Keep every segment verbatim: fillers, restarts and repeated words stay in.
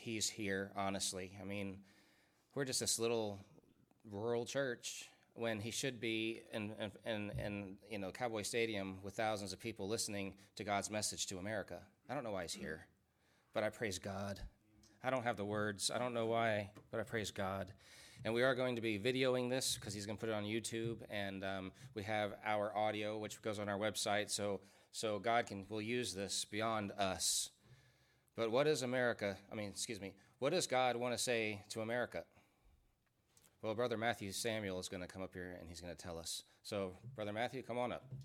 he's here, honestly. I mean, we're just this little rural church when he should be in, in, in, you know, Cowboy Stadium with thousands of people listening to God's message to America. I don't know why he's here, but I praise God. I don't have the words. I don't know why, but I praise God. And we are going to be videoing this because he's going to put it on YouTube, and um, we have our audio, which goes on our website, so so God can will use this beyond us. But what is America? I mean, excuse me. What does God want to say to America? Well, Brother Matthew Samuel is going to come up here, and he's going to tell us. So, Brother Matthew, come on up.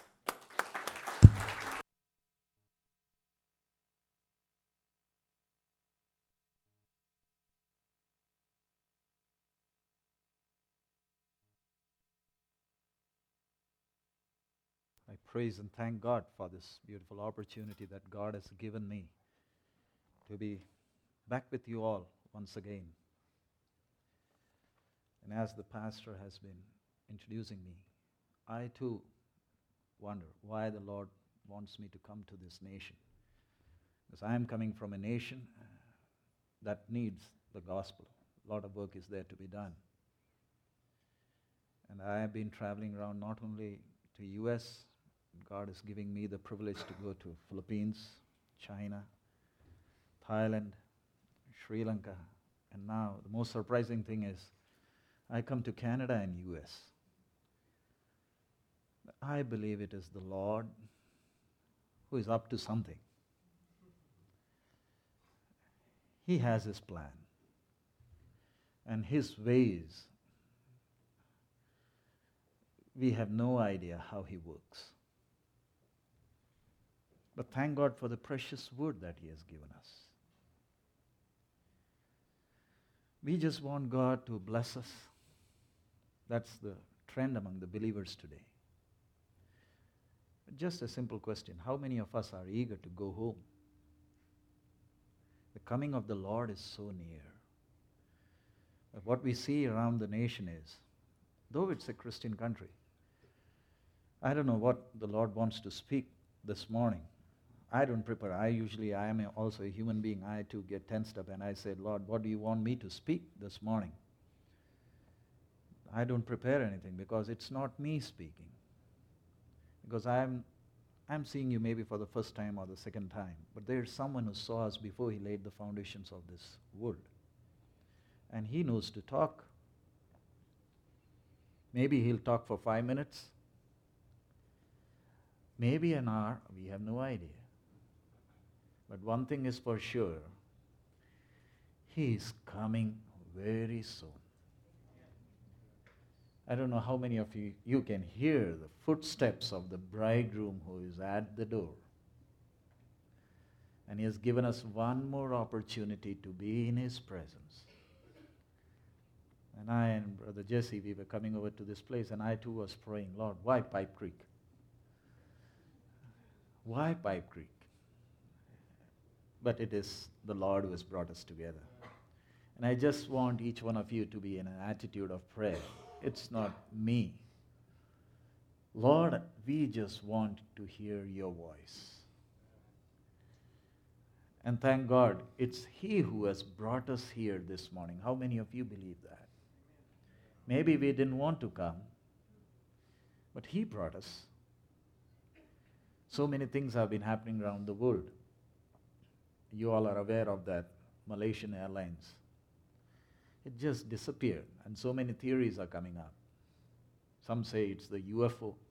I praise and thank God for this beautiful opportunity that God has given me to be back with you all once again. And as the pastor has been introducing me, I too wonder why the Lord wants me to come to this nation. Because I am coming from a nation uh, that needs the gospel. A lot of work is there to be done. And I have been traveling around not only to U S, God is giving me the privilege to go to Philippines, China, Thailand, Sri Lanka, and now the most surprising thing is I come to Canada and U S. I believe it is the Lord who is up to something. He has His plan, and His ways, we have no idea how He works. But thank God for the precious word that He has given us. We just want God to bless us. That's the trend among the believers today. But just a simple question. How many of us are eager to go home? The coming of the Lord is so near. But what we see around the nation is, though it's a Christian country, I don't know what the Lord wants to speak this morning. I don't prepare. I usually, I am a, also a human being. I too get tensed up and I say, Lord, what do you want me to speak this morning? I don't prepare anything because it's not me speaking. Because I'm, I'm seeing you maybe for the first time or the second time. But there's someone who saw us before He laid the foundations of this world. And He knows to talk. Maybe He'll talk for five minutes. Maybe an hour. We have no idea. But one thing is for sure, He is coming very soon. I don't know how many of you, you can hear the footsteps of the bridegroom who is at the door. And He has given us one more opportunity to be in His presence. And I and Brother Jesse, we were coming over to this place, and I too was praying, Lord, why Pipe Creek? Why Pipe Creek? But it is the Lord who has brought us together. And I just want each one of you to be in an attitude of prayer. It's not me. Lord, we just want to hear your voice. And thank God, it's He who has brought us here this morning. How many of you believe that? Maybe we didn't want to come, but He brought us. So many things have been happening around the world. You all are aware of that Malaysian Airlines. It just disappeared, and so many theories are coming up. Some say it's the U F O.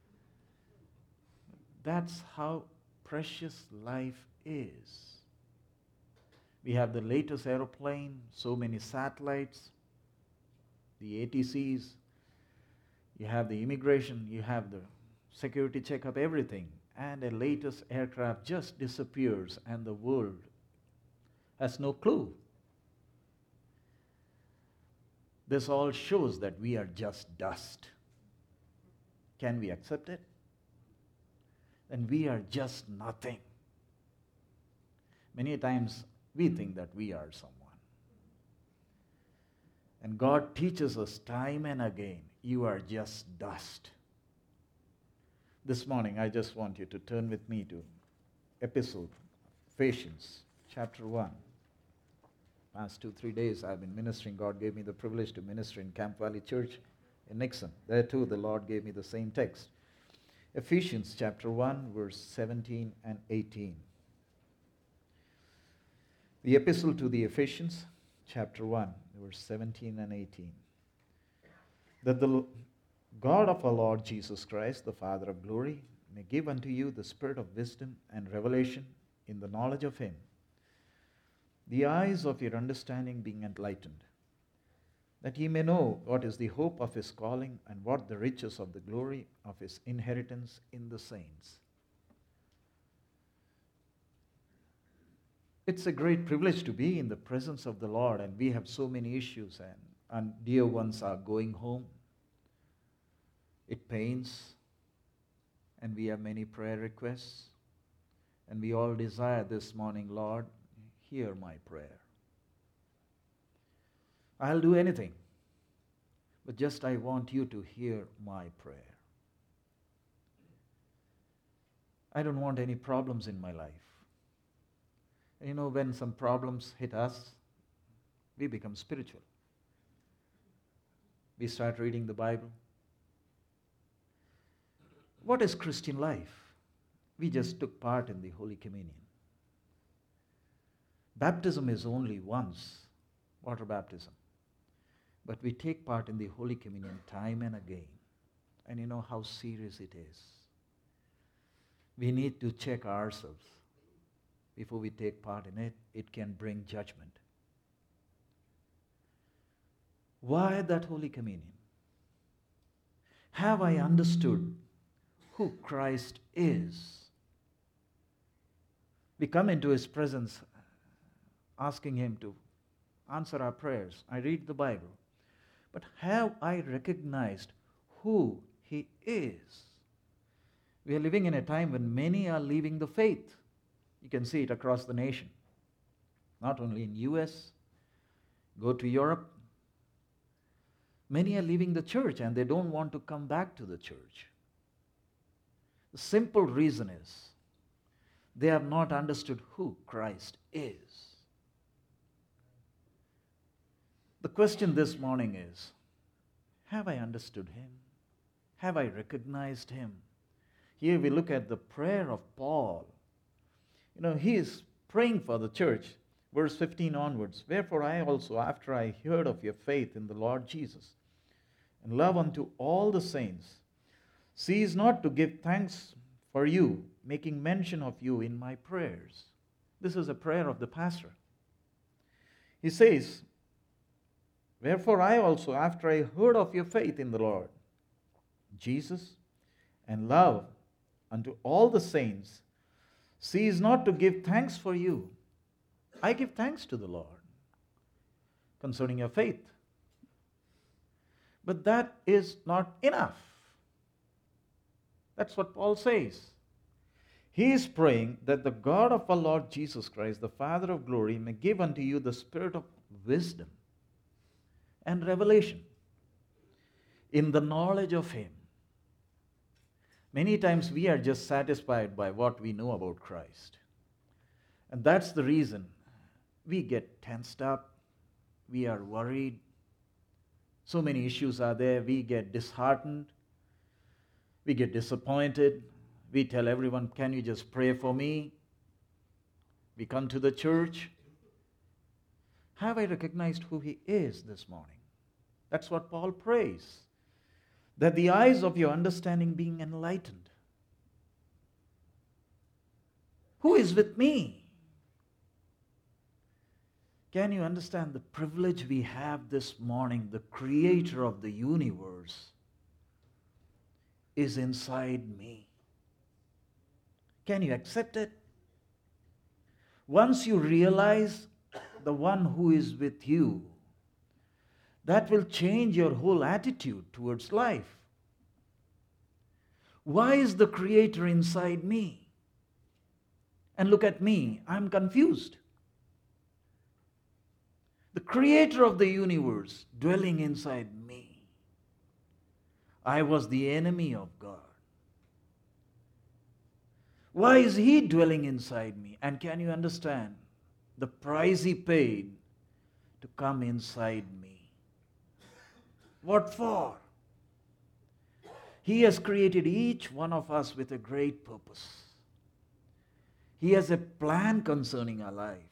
That's how precious life is. We have the latest aeroplane, so many satellites, the A T Cs, you have the immigration, you have the security checkup, everything. And a latest aircraft just disappears and the world has no clue. This all shows that we are just dust. Can we accept it? Then we are just nothing. Many times we think that we are someone. And God teaches us time and again, you are just dust. This morning, I just want you to turn with me to Epistle, Ephesians, chapter one. Past two, three days I've been ministering. God gave me the privilege to minister in Camp Valley Church in Nixon. There too, the Lord gave me the same text. Ephesians chapter one, verse seventeen and eighteen. The epistle to the Ephesians, chapter one, verse seventeen and eighteen. That the God of our Lord Jesus Christ, the Father of glory, may give unto you the spirit of wisdom and revelation in the knowledge of Him, the eyes of your understanding being enlightened, that ye may know what is the hope of His calling and what the riches of the glory of His inheritance in the saints. It's a great privilege to be in the presence of the Lord, and we have so many issues, and, and dear ones are going home. It pains, and we have many prayer requests, and we all desire this morning, Lord, hear my prayer. I'll do anything, but just I want you to hear my prayer. I don't want any problems in my life. And you know, when some problems hit us, we become spiritual. We start reading the Bible. What is Christian life? We just took part in the Holy Communion. Baptism is only once, water baptism. But we take part in the Holy Communion time and again. And you know how serious it is. We need to check ourselves. Before we take part in it, it can bring judgment. Why that Holy Communion? Have I understood who Christ is? We come into His presence asking Him to answer our prayers. I read the Bible. But have I recognized who He is? We are living in a time when many are leaving the faith. You can see it across the nation. Not only in U S, go to Europe. Many are leaving the church and they don't want to come back to the church. The simple reason is they have not understood who Christ is. The question this morning is, have I understood Him? Have I recognized Him? Here we look at the prayer of Paul. You know, he is praying for the church. Verse fifteen onwards. Wherefore I also, after I heard of your faith in the Lord Jesus, and love unto all the saints, cease not to give thanks for you, making mention of you in my prayers. This is a prayer of the pastor. He says, wherefore I also, after I heard of your faith in the Lord Jesus, and love unto all the saints, cease not to give thanks for you. I give thanks to the Lord concerning your faith. But that is not enough. That's what Paul says. He is praying that the God of our Lord Jesus Christ, the Father of glory, may give unto you the spirit of wisdom and revelation in the knowledge of Him. Many times we are just satisfied by what we know about Christ. And that's the reason we get tensed up, we are worried. So many issues are there, we get disheartened, we get disappointed. We tell everyone, can you just pray for me? We come to the church. Have I recognized who He is this morning? That's what Paul prays. That the eyes of your understanding being enlightened. Who is with me? Can you understand the privilege we have this morning? The Creator of the universe is inside me. Can you accept it? Once you realize the one who is with you, that will change your whole attitude towards life. Why is the Creator inside me? And look at me, I'm confused. The Creator of the universe dwelling inside me. I was the enemy of God. Why is He dwelling inside me? And can you understand the price He paid to come inside me. What for? He has created each one of us with a great purpose. He has a plan concerning our life.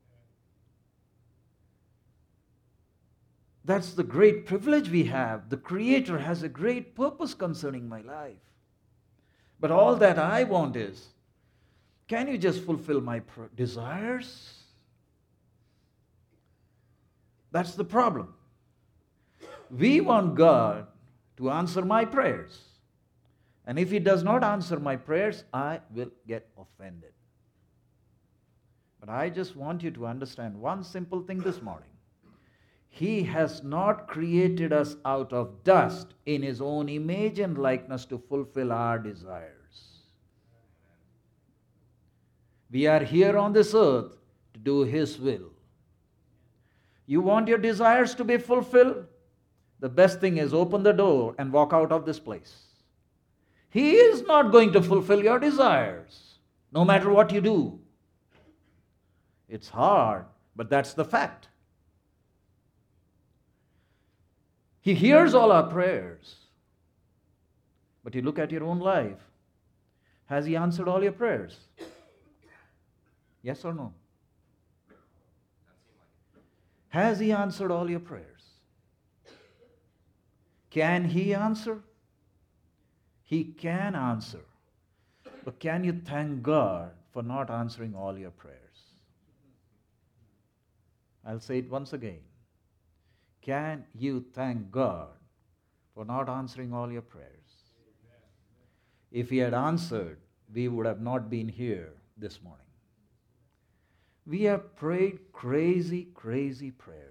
That's the great privilege we have. The Creator has a great purpose concerning my life. But all that I want is, can you just fulfill my pr- desires? That's the problem. We want God to answer my prayers. And if He does not answer my prayers, I will get offended. But I just want you to understand one simple thing this morning. He has not created us out of dust in His own image and likeness to fulfill our desires. We are here on this earth to do His will. You want your desires to be fulfilled? The best thing is open the door and walk out of this place. He is not going to fulfill your desires, no matter what you do. It's hard, but that's the fact. He hears all our prayers. But you look at your own life. Has He answered all your prayers? Yes or no? Has He answered all your prayers? Can He answer? He can answer. But can you thank God for not answering all your prayers? I'll say it once again. Can you thank God for not answering all your prayers? If He had answered, we would have not been here this morning. We have prayed crazy, crazy prayers.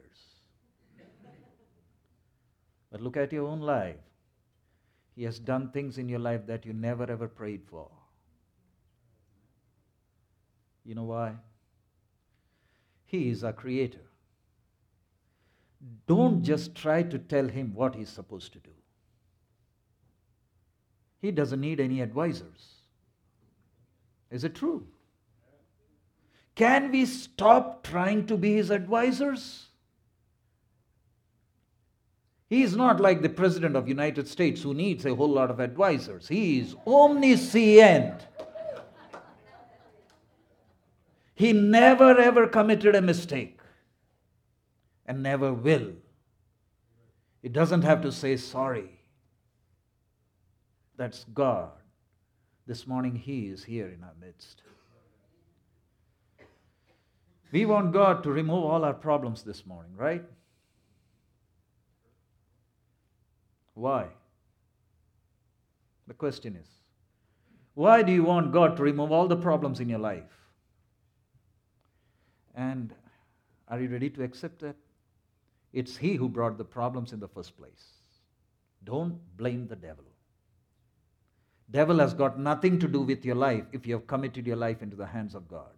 But look at your own life. He has done things in your life that you never ever prayed for. You know why? He is our Creator. Don't just try to tell Him what He's supposed to do. He doesn't need any advisors. Is it true? Can we stop trying to be His advisors? He is not like the President of the United States who needs a whole lot of advisors. He is omniscient. He never ever committed a mistake and never will. He doesn't have to say sorry. That's God. This morning He is here in our midst. We want God to remove all our problems this morning, right? Why? The question is, why do you want God to remove all the problems in your life? And are you ready to accept that? It's He who brought the problems in the first place. Don't blame the devil. Devil has got nothing to do with your life if you have committed your life into the hands of God.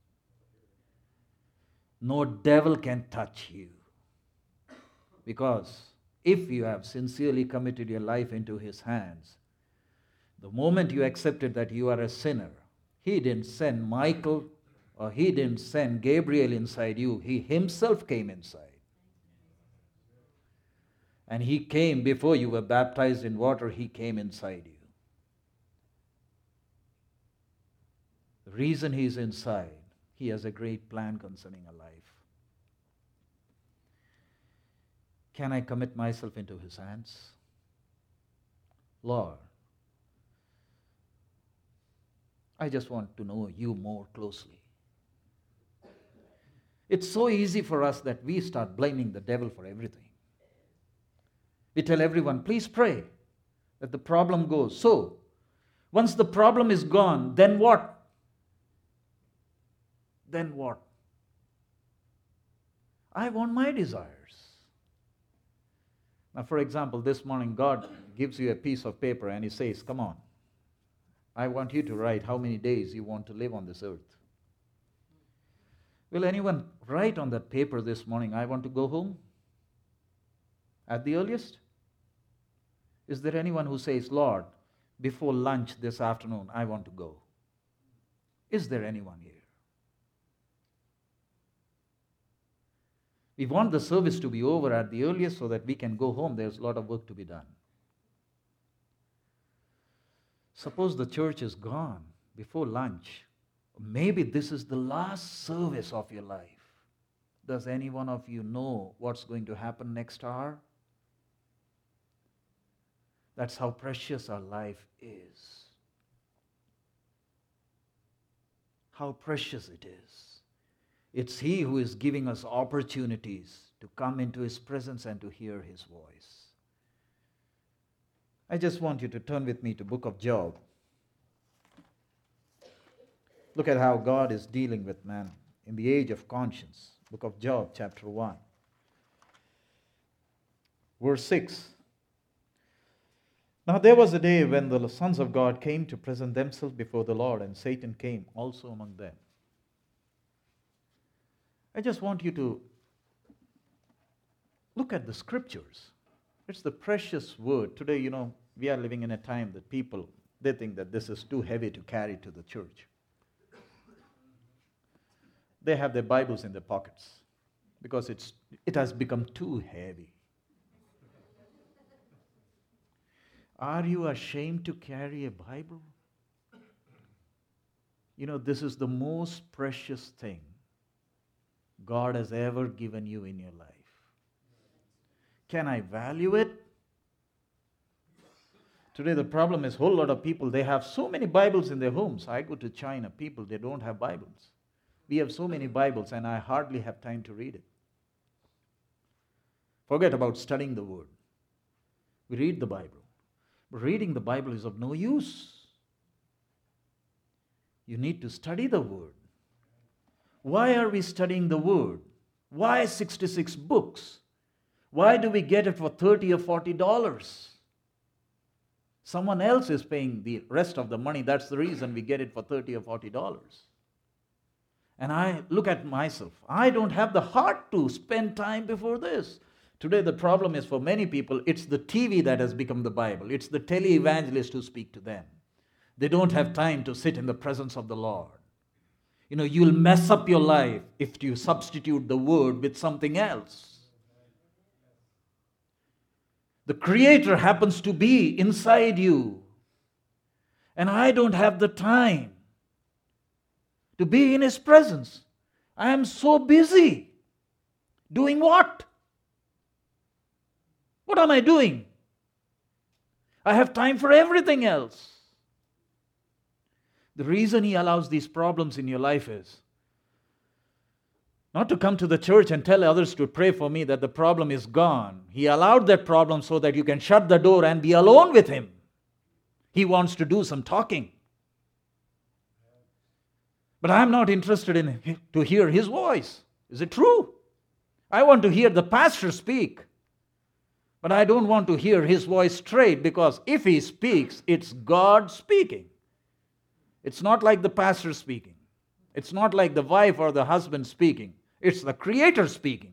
No devil can touch you. Because if you have sincerely committed your life into His hands, the moment you accepted that you are a sinner, He didn't send Michael or He didn't send Gabriel inside you. He Himself came inside. And He came before you were baptized in water. He came inside you. The reason He is inside, He has a great plan concerning a life. Can I commit myself into His hands? Lord, I just want to know You more closely. It's so easy for us that we start blaming the devil for everything. We tell everyone, please pray that the problem goes. So, once the problem is gone, then what? Then what? I want my desires. Now, for example, this morning God gives you a piece of paper and He says, come on, I want you to write how many days you want to live on this earth. Will anyone write on that paper this morning, I want to go home? At the earliest? Is there anyone who says, Lord, before lunch this afternoon, I want to go? Is there anyone here? We want the service to be over at the earliest so that we can go home. There's a lot of work to be done. Suppose the church is gone before lunch. Maybe this is the last service of your life. Does any one of you know what's going to happen next hour? That's how precious our life is. How precious it is. It's He who is giving us opportunities to come into His presence and to hear His voice. I just want you to turn with me to book of Job. Look at how God is dealing with man in the age of conscience. Book of Job, chapter one. Verse six. Now there was a day when the sons of God came to present themselves before the Lord, and Satan came also among them. I just want you to look at the scriptures. It's the precious word. Today, you know, we are living in a time that people, they think that this is too heavy to carry to the church. They have their Bibles in their pockets because it's it has become too heavy. Are you ashamed to carry a Bible? You know, this is the most precious thing God has ever given you in your life. Can I value it? Today the problem is a whole lot of people, they have so many Bibles in their homes. I go to China, people, they don't have Bibles. We have so many Bibles and I hardly have time to read it. Forget about studying the Word. We read the Bible. But reading the Bible is of no use. You need to study the Word. Why are we studying the Word? Why sixty-six books? Why do we get it for thirty or forty dollars? Someone else is paying the rest of the money. That's the reason we get it for thirty or forty dollars. And I look at myself. I don't have the heart to spend time before this. Today the problem is for many people, it's the T V that has become the Bible. It's the tele-evangelists who speak to them. They don't have time to sit in the presence of the Lord. You know, you'll mess up your life if you substitute the Word with something else. The Creator happens to be inside you. And I don't have the time to be in His presence. I am so busy. Doing what? What am I doing? I have time for everything else. The reason He allows these problems in your life is not to come to the church and tell others to pray for me that the problem is gone. He allowed that problem so that you can shut the door and be alone with Him. He wants to do some talking. But I am not interested in to hear His voice. Is it true? I want to hear the pastor speak. But I don't want to hear his voice straight, because if he speaks, it's God speaking. It's not like the pastor speaking. It's not like the wife or the husband speaking. It's the Creator speaking.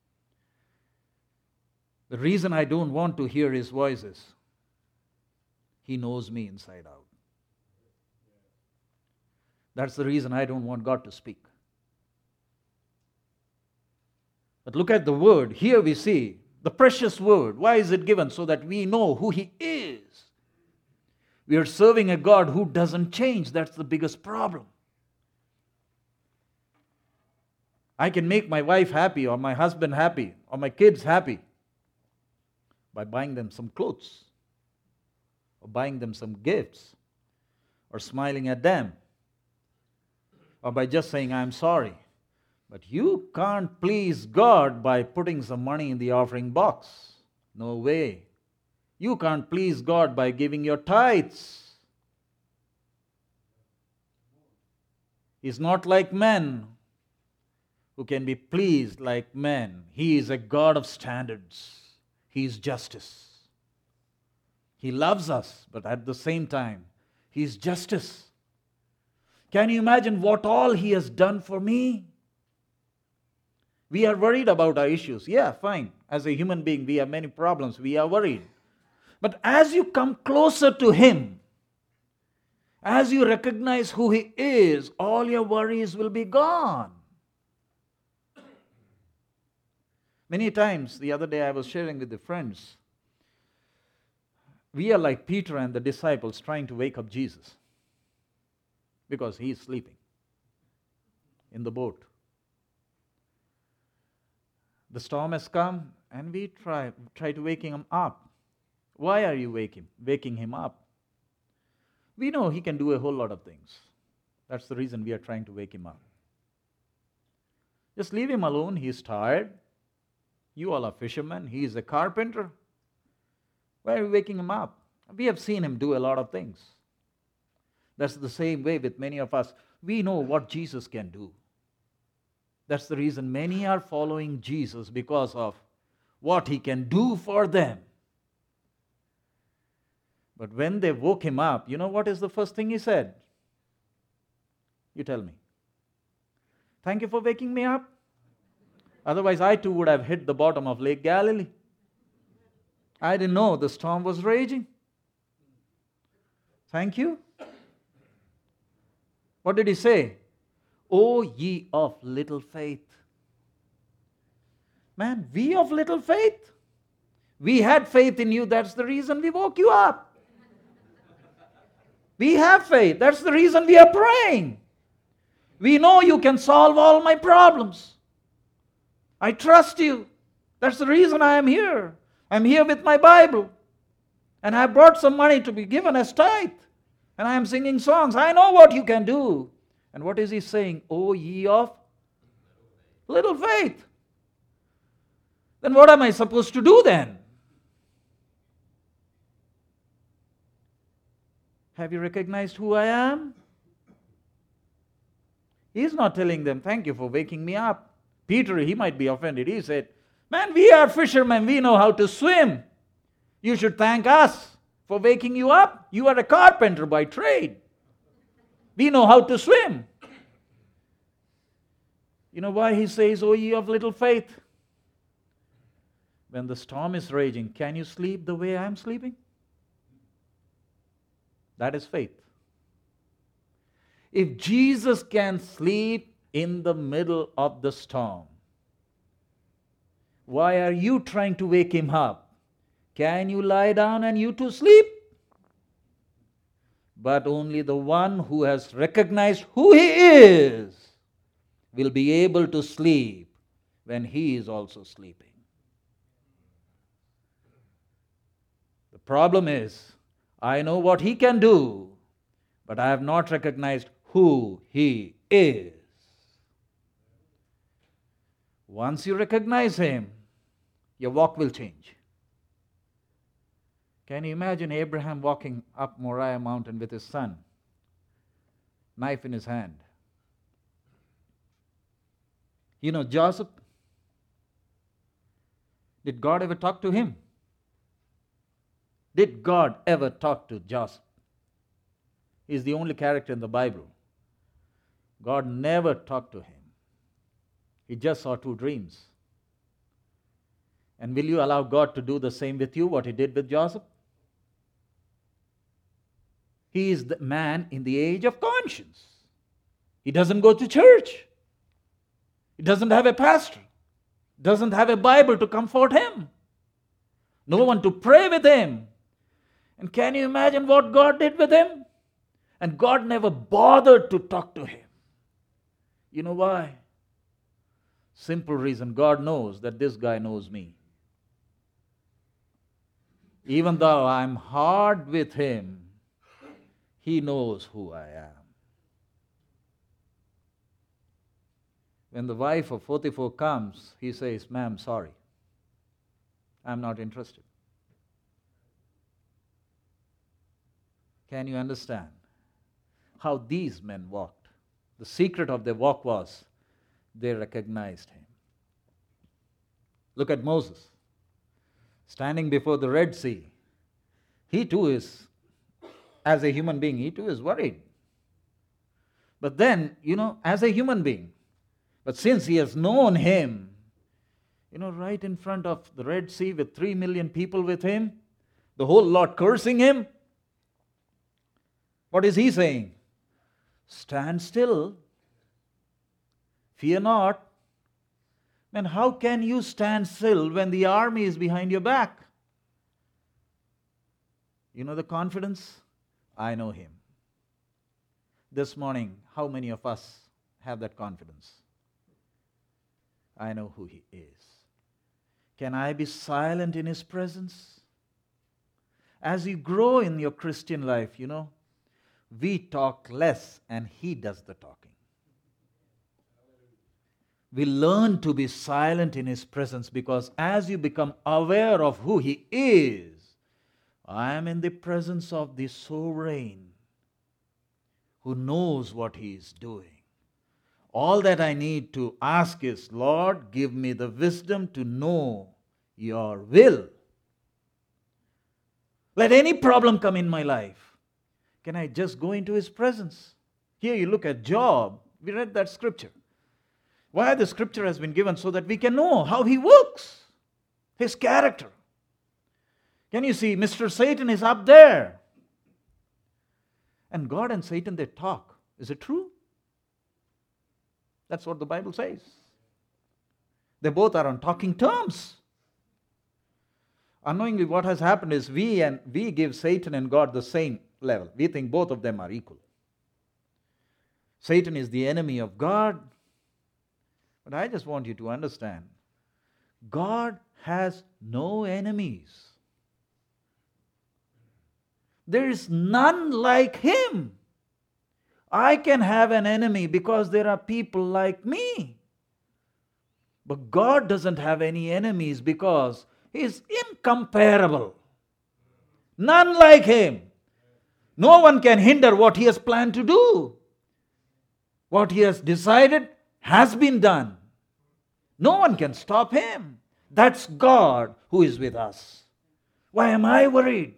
The reason I don't want to hear His voice is He knows me inside out. That's the reason I don't want God to speak. But look at the Word. Here we see the precious Word. Why is it given? So that we know who He is. We are serving a God who doesn't change. That's the biggest problem. I can make my wife happy, or my husband happy, or my kids happy by buying them some clothes, or buying them some gifts, or smiling at them, or by just saying, I'm sorry. But you can't please God by putting some money in the offering box. No way. You can't please God by giving your tithes. He's not like men who can be pleased like men. He is a God of standards. He is justice. He loves us, but at the same time, He is justice. Can you imagine what all He has done for me? We are worried about our issues. Yeah, fine. As a human being, we have many problems. We are worried. But as you come closer to Him, as you recognize who He is, all your worries will be gone. Many times, the other day I was sharing with the friends, we are like Peter and the disciples trying to wake up Jesus because he is sleeping in the boat. The storm has come and we try, try to wake him up. Why are you waking, waking him up? We know he can do a whole lot of things. That's the reason we are trying to wake him up. Just leave him alone. He is tired. You all are fishermen. He is a carpenter. Why are we waking him up? We have seen him do a lot of things. That's the same way with many of us. We know what Jesus can do. That's the reason many are following Jesus, because of what he can do for them. But when they woke him up, you know what is the first thing he said? You tell me. Thank you for waking me up. Otherwise, I too would have hit the bottom of Lake Galilee. I didn't know the storm was raging. Thank you. What did he say? O ye of little faith. Man, we of little faith? We had faith in you. That's the reason we woke you up. We have faith. That's the reason we are praying. We know you can solve all my problems. I trust you. That's the reason I am here. I'm here with my Bible. And I brought some money to be given as tithe. And I am singing songs. I know what you can do. And what is he saying? O ye of little faith. Then what am I supposed to do then? Have you recognized who I am? He's not telling them, thank you for waking me up. Peter, he might be offended. He said, man, we are fishermen. We know how to swim. You should thank us for waking you up. You are a carpenter by trade. We know how to swim. You know why he says, O ye of little faith? When the storm is raging, can you sleep the way I am sleeping? That is faith. If Jesus can sleep in the middle of the storm, why are you trying to wake him up? Can you lie down and you too sleep? But only the one who has recognized who he is will be able to sleep when he is also sleeping. The problem is, I know what he can do, but I have not recognized who he is. Once you recognize him, your walk will change. Can you imagine Abraham walking up Moriah mountain with his son, knife in his hand? You know, Joseph, did God ever talk to him? Did God ever talk to Joseph? He's the only character in the Bible. God never talked to him. He just saw two dreams. And will you allow God to do the same with you, what he did with Joseph? He is the man in the age of conscience. He doesn't go to church. He doesn't have a pastor. Doesn't have a Bible to comfort him. No one to pray with him. And can you imagine what God did with him? And God never bothered to talk to him. You know why? Simple reason. God knows that this guy knows me. Even though I'm hard with him, he knows who I am. When the wife of Potiphar comes, he says, ma'am, sorry. I'm not interested. Can you understand how these men walked? The secret of their walk was they recognized him. Look at Moses, standing before the Red Sea. He too is, as a human being, he too is worried. But then, you know, as a human being, but since he has known him, you know, right in front of the Red Sea with three million people with him, the whole lot cursing him, what is he saying? Stand still, fear not. Man, how can you stand still when the army is behind your back? You know the confidence? I know him. This morning, how many of us have that confidence? I know who he is. Can I be silent in his presence? As you grow in your Christian life, you know, we talk less and he does the talking. We learn to be silent in his presence because as you become aware of who he is, I am in the presence of the sovereign who knows what he is doing. All that I need to ask is, Lord, give me the wisdom to know your will. Let any problem come in my life. Can I just go into his presence? Here you look at Job. We read that scripture. Why the scripture has been given? So that we can know how he works, his character. Can you see, Mister Satan is up there. And God and Satan, they talk. Is it true? That's what the Bible says. They both are on talking terms. Unknowingly, what has happened is we and we give Satan and God the same level. We think both of them are equal. Satan is the enemy of God. But I just want you to understand, God has no enemies. There is none like him. I can have an enemy because there are people like me. But God doesn't have any enemies because he is incomparable. None like him. No one can hinder what he has planned to do. What he has decided has been done. No one can stop him. That's God who is with us. Why am I worried?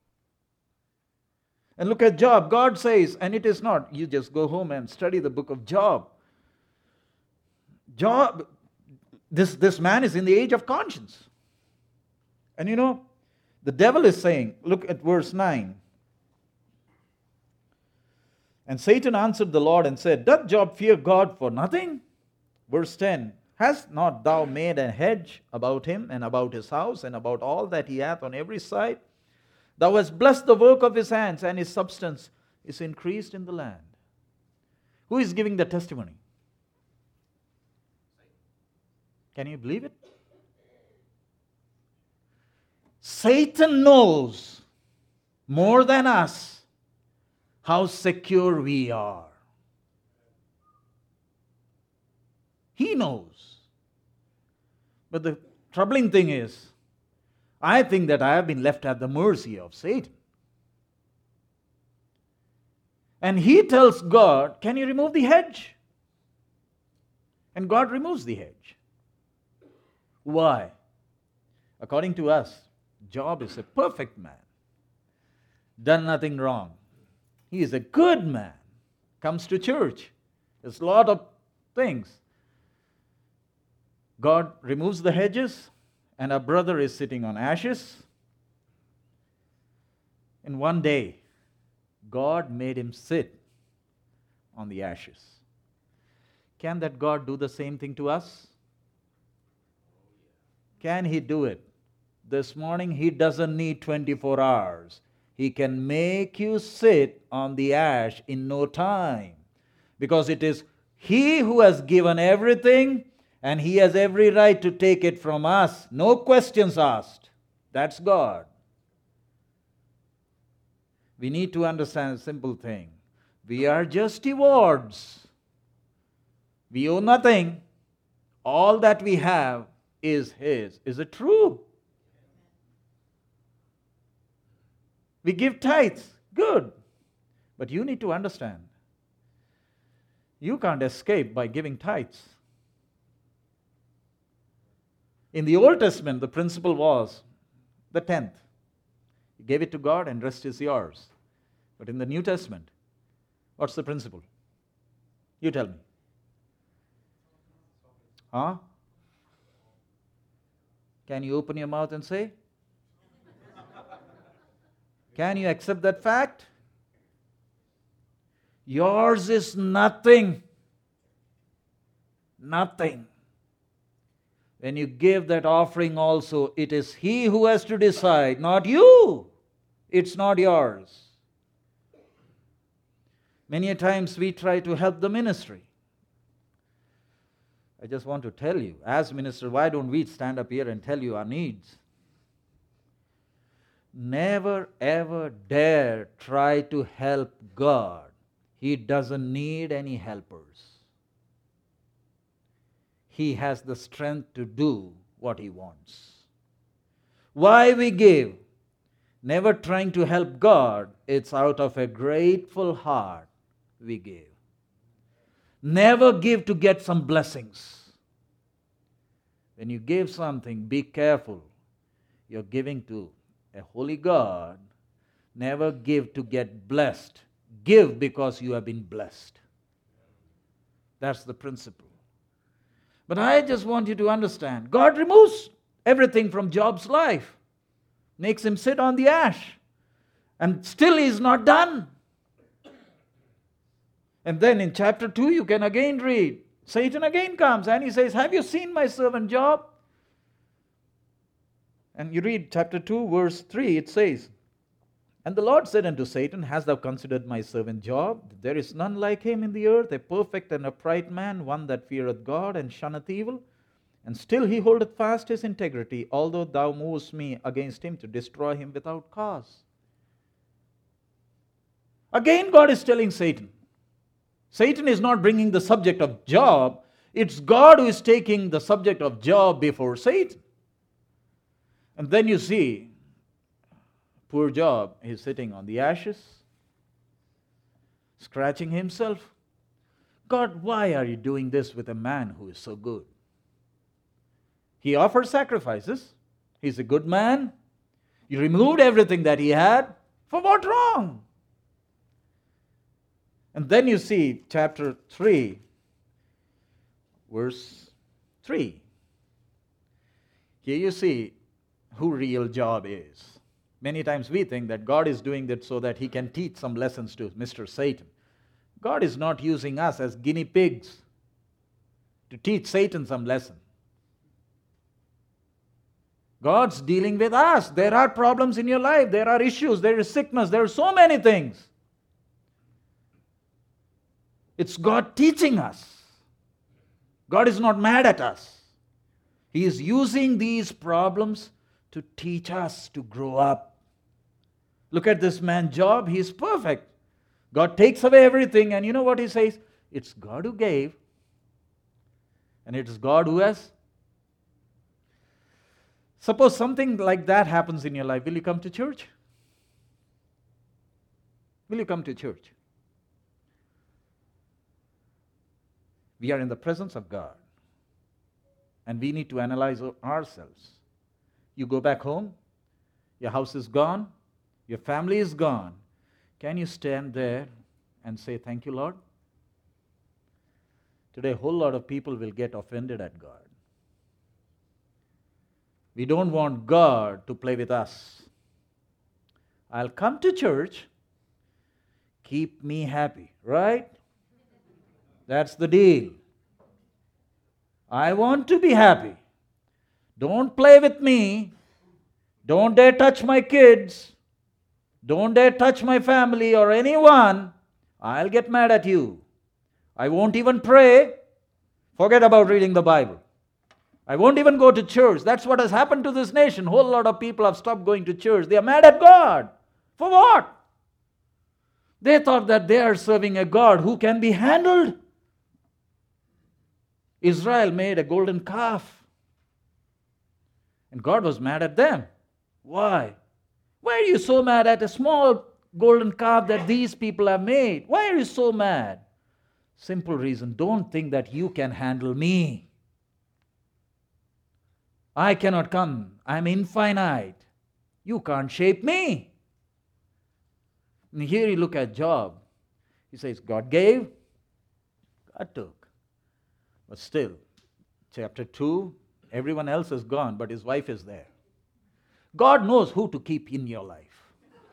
And look at Job. God says, and it is not, you just go home and study the book of Job. Job, this, this man is in the age of conscience. And you know, the devil is saying, look at verse nine. And Satan answered the Lord and said, doth Job fear God for nothing? Verse ten, hast not thou made a hedge about him and about his house and about all that he hath on every side? Thou hast blessed the work of his hands, and his substance is increased in the land. Who is giving the testimony? Can you believe it? Satan knows more than us how secure we are. He knows. But the troubling thing is, I think that I have been left at the mercy of Satan. And he tells God, can you remove the hedge? And God removes the hedge. Why? According to us, Job is a perfect man. Done nothing wrong. He is a good man. Comes to church. There's a lot of things. God removes the hedges. And our brother is sitting on ashes. And one day, God made him sit on the ashes. Can that God do the same thing to us? Can he do it? This morning, he doesn't need twenty-four hours. He can make you sit on the ash in no time. Because it is he who has given everything, and he has every right to take it from us. No questions asked. That's God. We need to understand a simple thing. We are just stewards. We owe nothing. All that we have is his. Is it true? We give tithes. Good. But you need to understand. You can't escape by giving tithes. In the Old Testament, the principle was the tenth. You gave it to God and rest is yours. But in the New Testament, what's the principle? You tell me. Huh? Can you open your mouth and say? Can you accept that fact? Yours is nothing. Nothing. When you give that offering also, it is He who has to decide, not you. It's not yours. Many times we try to help the ministry. I just want to tell you, as minister, why don't we stand up here and tell you our needs? Never ever dare try to help God. He doesn't need any helpers. He has the strength to do what He wants. Why we give? Never trying to help God. It's out of a grateful heart we give. Never give to get some blessings. When you give something, be careful. You're giving to a holy God. Never give to get blessed. Give because you have been blessed. That's the principle. But I just want you to understand, God removes everything from Job's life, makes him sit on the ash, and still he is not done. And then in chapter two, you can again read, Satan again comes and he says, have you seen my servant Job? And you read chapter two, verse three, it says, and the Lord said unto Satan, hast thou considered my servant Job? There is none like him in the earth, a perfect and upright man, one that feareth God and shunneth evil. And still he holdeth fast his integrity, although thou movest me against him to destroy him without cause. Again God is telling Satan. Satan is not bringing the subject of Job. It's God who is taking the subject of Job before Satan. And then you see, poor Job, he's sitting on the ashes, scratching himself. God, why are you doing this with a man who is so good? He offers sacrifices. He's a good man. You removed everything that he had. For what wrong? And then you see chapter three, verse three. Here you see who real Job is. Many times we think that God is doing that so that He can teach some lessons to Mister Satan. God is not using us as guinea pigs to teach Satan some lesson. God's dealing with us. There are problems in your life. There are issues. There is sickness. There are so many things. It's God teaching us. God is not mad at us. He is using these problems to teach us to grow up. Look at this man Job. He is perfect. God takes away everything, and you know what he says? It's God who gave, and it is God who has. Suppose something like that happens in your life. Will you come to church? Will you come to church? We are in the presence of God, and we need to analyze ourselves. You go back home, your house is gone, your family is gone. Can you stand there and say, thank you, Lord? Today, a whole lot of people will get offended at God. We don't want God to play with us. I'll come to church, keep me happy, right? That's the deal. I want to be happy. Don't play with me. Don't dare touch my kids. Don't dare touch my family or anyone. I'll get mad at you. I won't even pray. Forget about reading the Bible. I won't even go to church. That's what has happened to this nation. A whole lot of people have stopped going to church. They are mad at God. For what? They thought that they are serving a God who can be handled. Israel made a golden calf, and God was mad at them. Why? Why are you so mad at a small golden calf that these people have made? Why are you so mad? Simple reason. Don't think that you can handle me. I cannot come. I'm infinite. You can't shape me. And here you look at Job. He says, God gave, God took. But still, chapter two, everyone else is gone, but his wife is there. God knows who to keep in your life.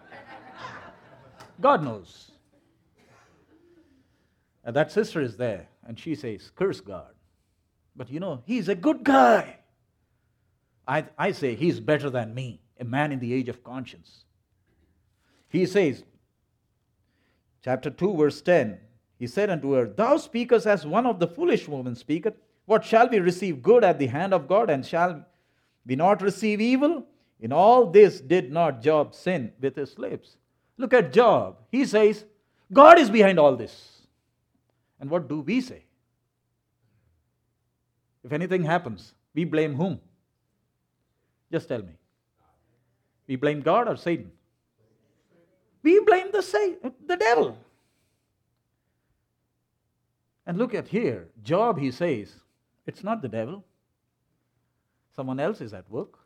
God knows. And that sister is there, and she says, curse God. But you know, he's a good guy. I, I say he's better than me, a man in the age of conscience. He says, chapter two, verse ten, he said unto her, Thou speakest as one of the foolish women speaketh. What shall we receive good at the hand of God, and shall we not receive evil? In all this did not Job sin with his lips. Look at Job. He says, God is behind all this. And what do we say? If anything happens, we blame whom? Just tell me. We blame God or Satan? We blame the, Satan, the devil. And look at here. Job, he says, it's not the devil. Someone else is at work.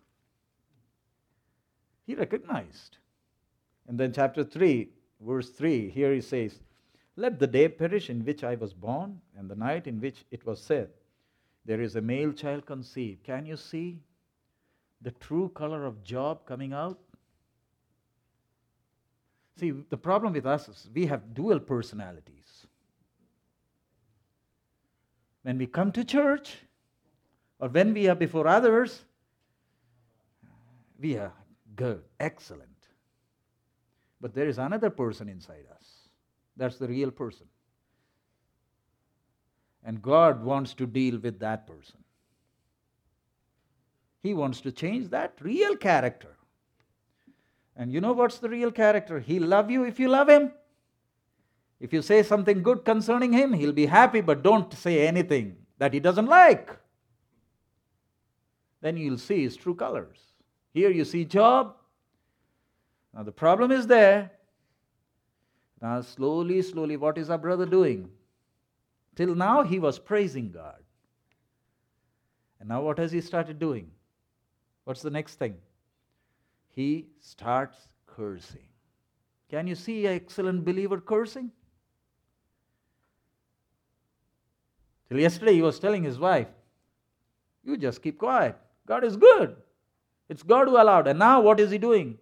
He recognized. And then chapter three, verse three, here he says, Let the day perish in which I was born, and the night in which it was said, There is a male child conceived. Can you see the true color of Job coming out? See, the problem with us is we have dual personalities. When we come to church, or when we are before others, we are good, excellent. But there is another person inside us. That's the real person. And God wants to deal with that person. He wants to change that real character. And you know what's the real character? He'll love you if you love him. If you say something good concerning him, he'll be happy, but don't say anything that he doesn't like. Then you'll see his true colors. Here you see Job. Now the problem is there. Now slowly, slowly, what is our brother doing? Till now he was praising God. And now what has he started doing? What's the next thing? He starts cursing. Can you see an excellent believer cursing? Till yesterday he was telling his wife, you just keep quiet. God is good. It's God who allowed. And now what is he doing?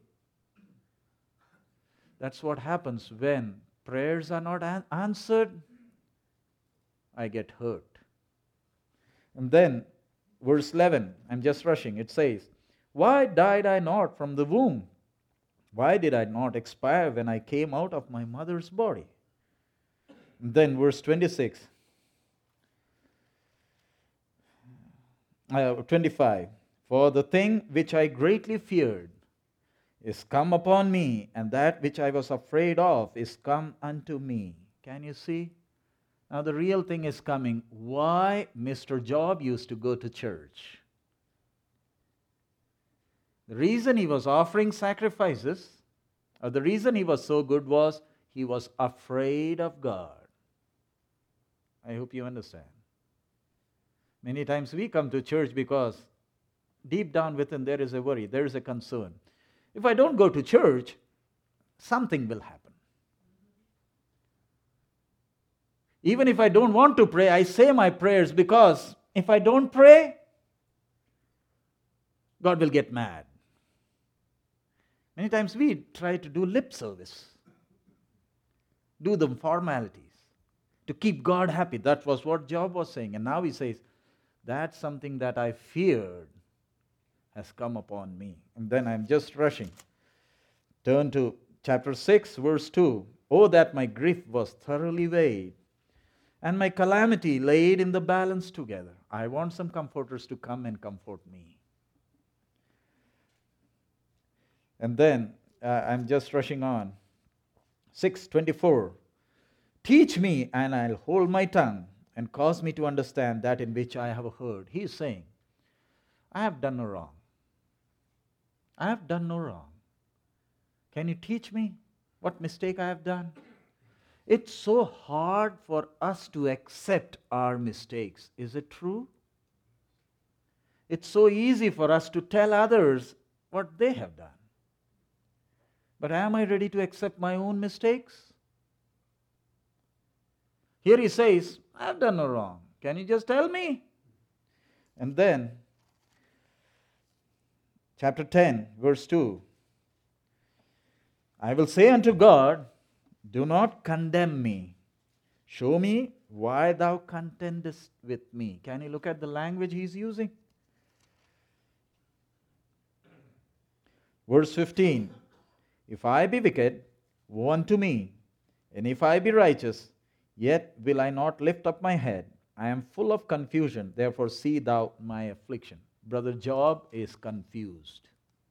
That's what happens when prayers are not an- answered. I get hurt. And then, verse eleven, I'm just rushing. It says, Why died I not from the womb? Why did I not expire when I came out of my mother's body? And then, verse twenty-six, uh, twenty-five, For the thing which I greatly feared is come upon me, and that which I was afraid of is come unto me. Can you see? Now the real thing is coming. Why Mister Job used to go to church? The reason he was offering sacrifices, or the reason he was so good, was he was afraid of God. I hope you understand. Many times we come to church because deep down within there is a worry, there is a concern. If I don't go to church, something will happen. Even if I don't want to pray, I say my prayers because if I don't pray, God will get mad. Many times we try to do lip service, do the formalities to keep God happy. That was what Job was saying. And now he says, that's something that I feared has come upon me. And then I'm just rushing. Turn to chapter six, verse two. Oh, that my grief was thoroughly weighed, and my calamity laid in the balance together. I want some comforters to come and comfort me. And then uh, I'm just rushing on. six twenty-four. Teach me, and I'll hold my tongue, and cause me to understand that in which I have heard. He is saying, I have done no wrong. I have done no wrong. Can you teach me what mistake I have done? It's so hard for us to accept our mistakes. Is it true? It's so easy for us to tell others what they have done. But am I ready to accept my own mistakes? Here he says, I've done no wrong. Can you just tell me? And then, chapter ten, verse two. I will say unto God, do not condemn me. Show me why thou contendest with me. Can you look at the language he's using? Verse fifteen. If I be wicked, woe unto me. And if I be righteous, yet will I not lift up my head. I am full of confusion, therefore see thou my affliction. Brother Job is confused.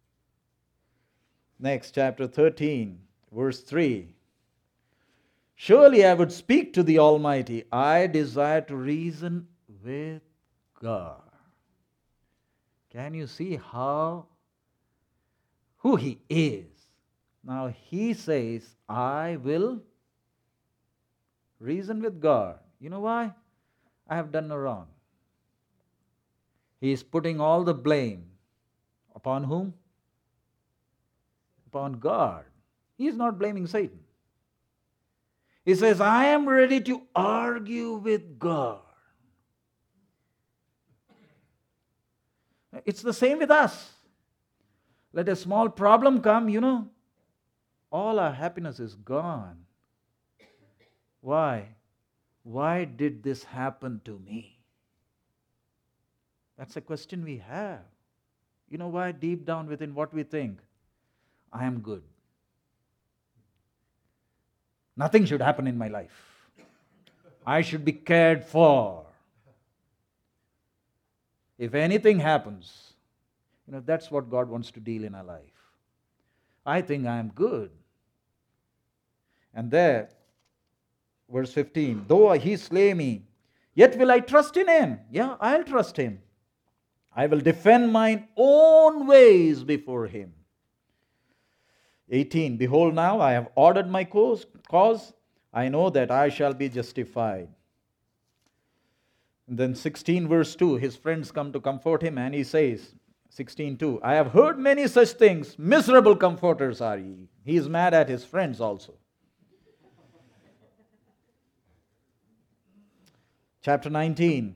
Next, chapter thirteen, verse three. Surely I would speak to the Almighty. I desire to reason with God. Can you see how, who He is? Now He says, I will reason with God. You know why? I have done no wrong. He is putting all the blame upon whom? Upon God. He is not blaming Satan. He says, I am ready to argue with God. It's the same with us. Let a small problem come, you know, all our happiness is gone. Why? Why did this happen to me? That's a question we have. You know why? Deep down within what we think, I am good. Nothing should happen in my life. I should be cared for. If anything happens, you know, that's what God wants to deal in our life. I think I am good. And there, verse fifteen, though he slay me, yet will I trust in him. Yeah, I'll trust him. I will defend mine own ways before him. eighteen, behold now, I have ordered my cause, cause. I know that I shall be justified. And then sixteen verse two, his friends come to comfort him and he says, sixteen two, I have heard many such things, miserable comforters are ye. He is mad at his friends also. Chapter nineteen,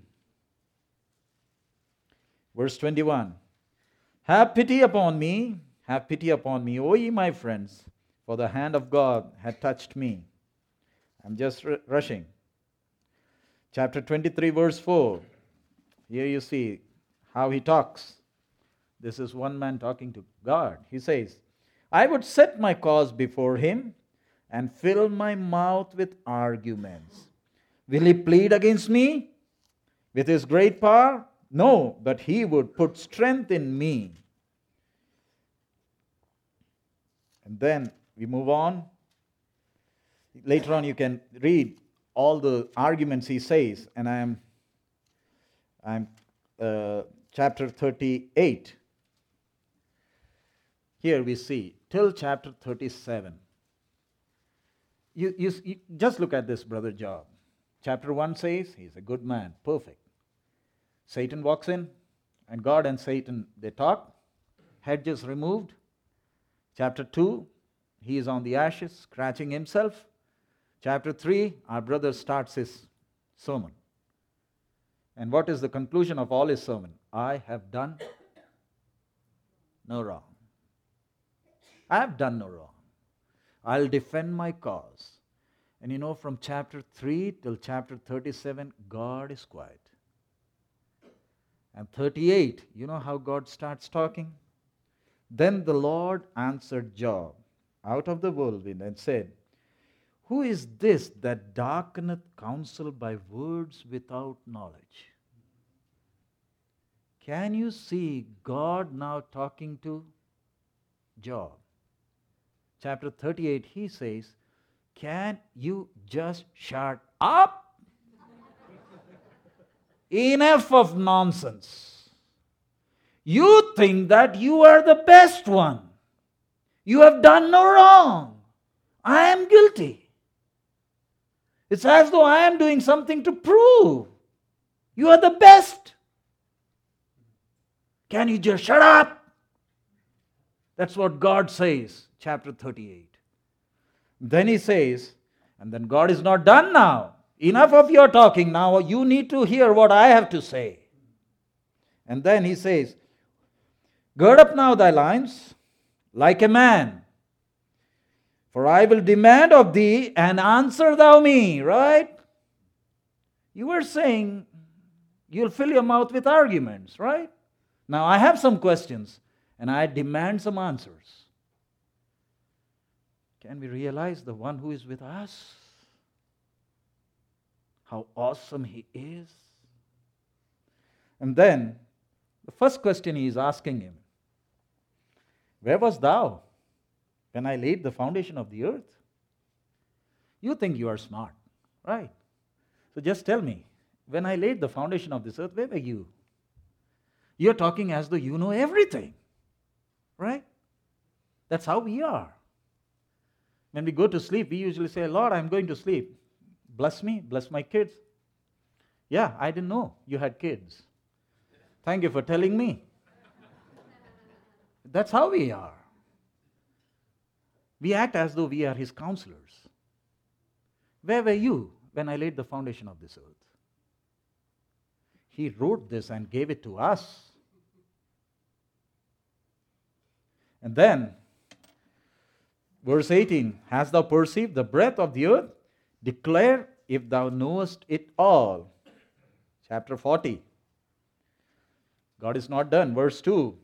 verse twenty-one, have pity upon me, have pity upon me, O ye my friends, for the hand of God hath touched me. I'm just r- rushing. Chapter twenty-three, verse four. Here you see how he talks. This is one man talking to God. He says, I would set my cause before him and fill my mouth with arguments. Will he plead against me with his great power? No, but he would put strength in me. And then we move on. Later on you can read all the arguments he says, and I am, I'm uh, chapter thirty-eight. Here we see till chapter thirty-seven. You, you, you just look at this, Brother Job. Chapter one says he's a good man, perfect. Satan walks in, and God and Satan, they talk. Hedges removed. Chapter two, he is on the ashes, scratching himself. Chapter three, our brother starts his sermon. And what is the conclusion of all his sermon? I have done no wrong. I have done no wrong. I'll defend my cause. And you know, from chapter three till chapter thirty-seven, God is quiet. And thirty-eight, you know how God starts talking? Then the Lord answered Job out of the whirlwind and said, who is this that darkeneth counsel by words without knowledge? Can you see God now talking to Job? Chapter thirty-eight, he says, can you just shut up? Enough of nonsense. You think that you are the best one. You have done no wrong. I am guilty. It's as though I am doing something to prove you are the best. Can you just shut up? That's what God says, chapter thirty-eight. Then he says, and then God is not done now. Enough of your talking now. You need to hear what I have to say. And then he says, gird up now thy loins like a man. For I will demand of thee, and answer thou me, right? You were saying you'll fill your mouth with arguments, right? Now I have some questions. and I demand some answers. Can we realize the one who is with us? How awesome he is. And then, the first question he is asking him, where was thou when I laid the foundation of the earth? You think you are smart, right? So just tell me, when I laid the foundation of this earth, where were you? You're talking as though you know everything, right? That's how we are. When we go to sleep, we usually say, Lord, I'm going to sleep. Bless me, bless my kids. Yeah, I didn't know you had kids. Thank you for telling me. That's how we are. We act as though we are his counselors. Where were you when I laid the foundation of this earth? He wrote this and gave it to us. And then, verse eighteen, hast thou perceived the breadth of the earth? Declare if thou knowest it all. Chapter forty. God is not done. Verse two.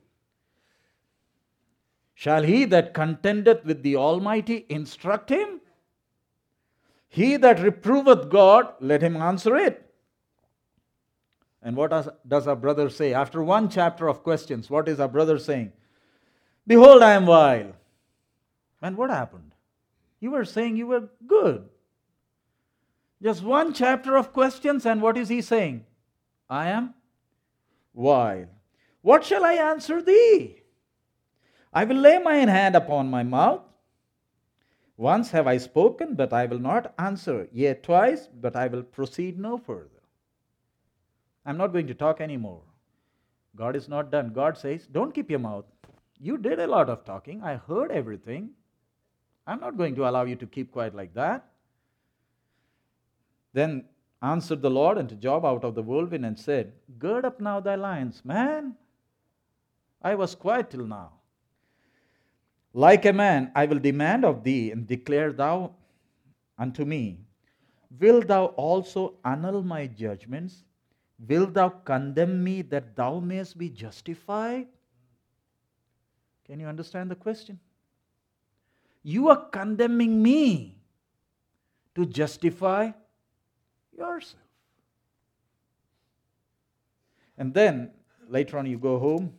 Shall he that contendeth with the Almighty instruct him? He that reproveth God, let him answer it. And what does our brother say? After one chapter of questions, what is our brother saying? Behold, I am vile. And what happened? You were saying you were good. Just one chapter of questions, and what is he saying? I am vile. What shall I answer thee? I will lay mine hand upon my mouth. Once have I spoken, but I will not answer. Yea, twice, but I will proceed no further. I'm not going to talk anymore. God is not done. God says, don't keep your mouth. You did a lot of talking. I heard everything. I'm not going to allow you to keep quiet like that. Then answered the Lord unto Job out of the whirlwind and said, gird up now thy loins. Man, I was quiet till now. Like a man, I will demand of thee, and declare thou unto me. Wilt thou also annul my judgments? Wilt thou condemn me that thou mayest be justified? Can you understand the question? You are condemning me to justify yourself. And then, later on you go home,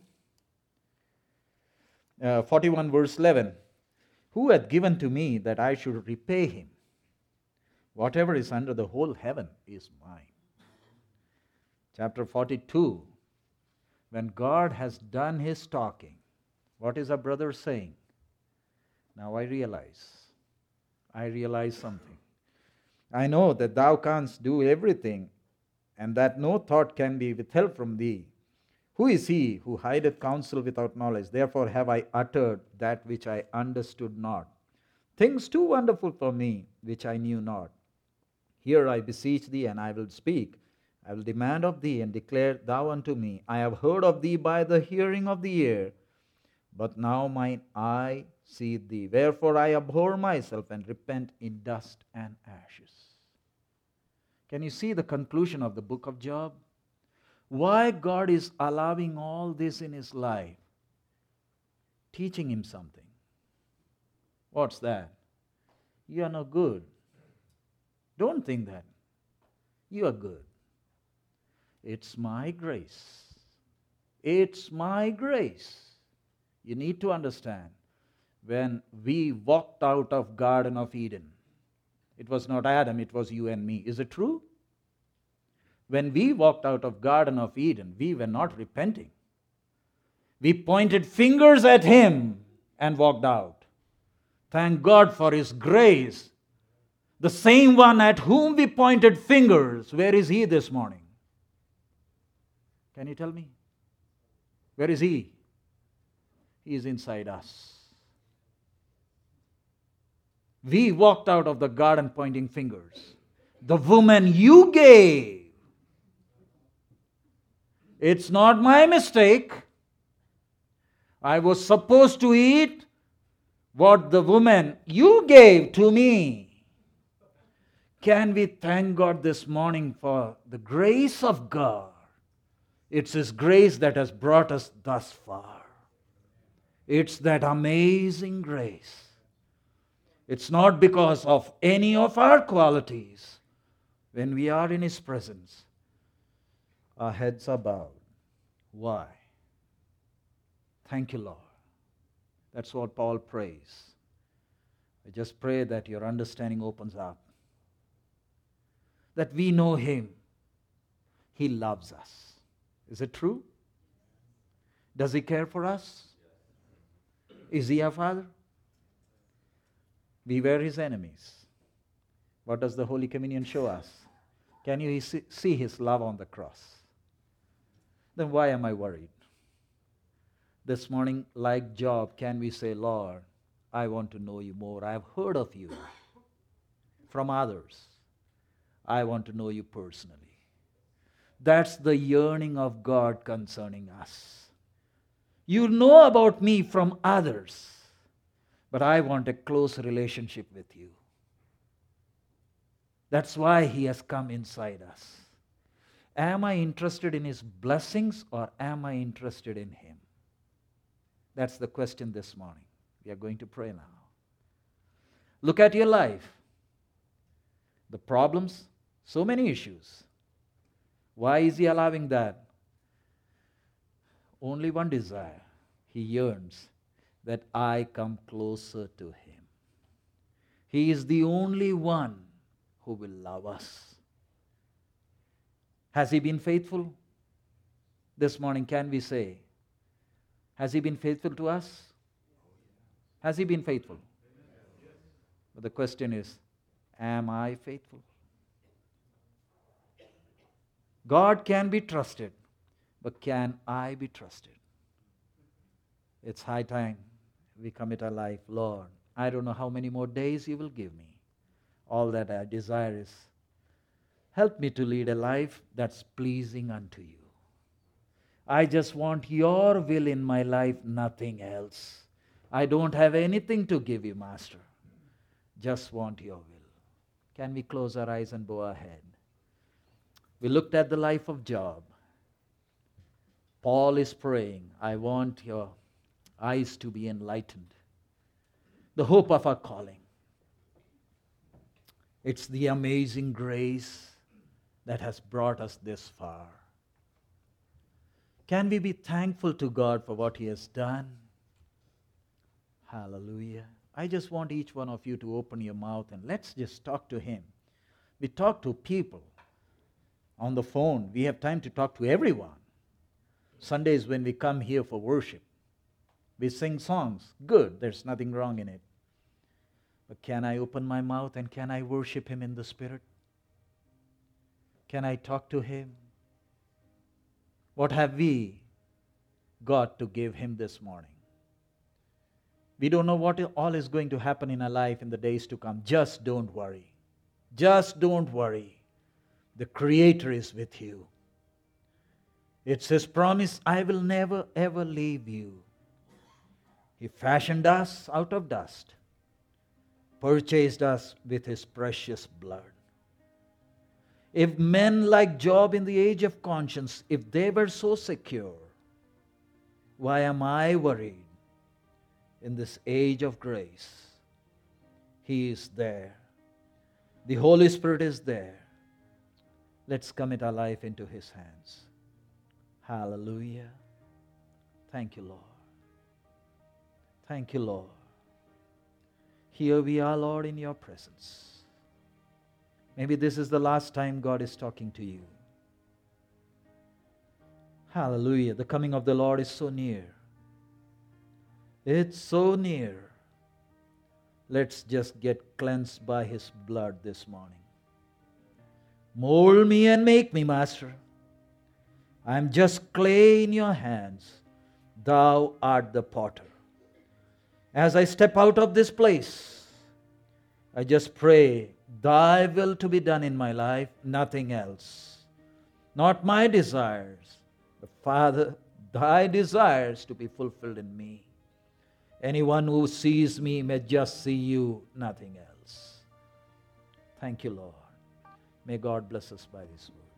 uh, forty-one verse eleven. Who hath given to me that I should repay him? Whatever is under the whole heaven is mine. Chapter forty-two, when God has done his talking, what is our brother saying? Now I realize, I realize something. I know that thou canst do everything, and that no thought can be withheld from thee. Who is he who hideth counsel without knowledge? Therefore have I uttered that which I understood not. Things too wonderful for me, which I knew not. Here I beseech thee, and I will speak. I will demand of thee, and declare thou unto me. I have heard of thee by the hearing of the ear, but now mine eye seeth thee. Wherefore I abhor myself, and repent in dust and ashes. Can you see the conclusion of the book of Job? Why God is allowing all this in his life? Teaching him something. What's that? You are no good. Don't think that. You are good. It's my grace. It's my grace. You need to understand, when we walked out of Garden of Eden, it was not Adam, it was you and me. Is it true? When we walked out of Garden of Eden, we were not repenting. We pointed fingers at him and walked out. Thank God for his grace. The same one at whom we pointed fingers, where is he this morning? Can you tell me? Where is he? He is inside us. We walked out of the garden pointing fingers. The woman you gave. It's not my mistake. I was supposed to eat what the woman you gave to me. Can we thank God this morning for the grace of God? It's his grace that has brought us thus far. It's that amazing grace. It's not because of any of our qualities. When we are in His presence, our heads are bowed. Why? Thank you, Lord. That's what Paul prays. I just pray that your understanding opens up. That we know Him. He loves us. Is it true? Does He care for us? Is He our Father? We were His enemies. What does the Holy Communion show us? Can you see His love on the cross? Then why am I worried? This morning, like Job, can we say, Lord, I want to know you more. I have heard of you from others. I want to know you personally. That's the yearning of God concerning us. You know about me from others, but I want a close relationship with you. That's why He has come inside us. Am I interested in His blessings or am I interested in Him? That's the question this morning. We are going to pray now. Look at your life. The problems, so many issues. Why is He allowing that? Only one desire. He yearns that I come closer to Him. He is the only one who will love us. Has He been faithful? This morning, can we say, has He been faithful to us? Has He been faithful? But the question is, am I faithful? God can be trusted, but can I be trusted? It's high time we commit our life. Lord, I don't know how many more days You will give me. All that I desire is, help me to lead a life that's pleasing unto You. I just want Your will in my life, nothing else. I don't have anything to give You, Master. Just want Your will. Can we close our eyes and bow our head? We looked at the life of Job. Paul is praying, I want your eyes to be enlightened. The hope of our calling. It's the amazing grace that has brought us this far. Can we be thankful to God for what He has done? Hallelujah. I just want each one of you to open your mouth and let's just talk to Him. We talk to people on the phone. We have time to talk to everyone. Sundays when we come here for worship, we sing songs. Good, there's nothing wrong in it. But can I open my mouth and can I worship Him in the Spirit? Can I talk to Him? What have we got to give Him this morning? We don't know what all is going to happen in our life in the days to come. Just don't worry. Just don't worry. The Creator is with you. It's His promise, I will never ever leave you. He fashioned us out of dust, purchased us with His precious blood. If men like Job in the age of conscience, if they were so secure, why am I worried in this age of grace? He is there. The Holy Spirit is there. Let's commit our life into His hands. Hallelujah. Thank you, Lord. Thank you, Lord. Here we are, Lord, in Your presence. Maybe this is the last time God is talking to you. Hallelujah. The coming of the Lord is so near. It's so near. Let's just get cleansed by His blood this morning. Mold me and make me, Master. I am just clay in Your hands. Thou art the potter. As I step out of this place, I just pray, Thy will to be done in my life, nothing else. Not my desires, but Father, Thy desires to be fulfilled in me. Anyone who sees me may just see You, nothing else. Thank You, Lord. May God bless us by this word.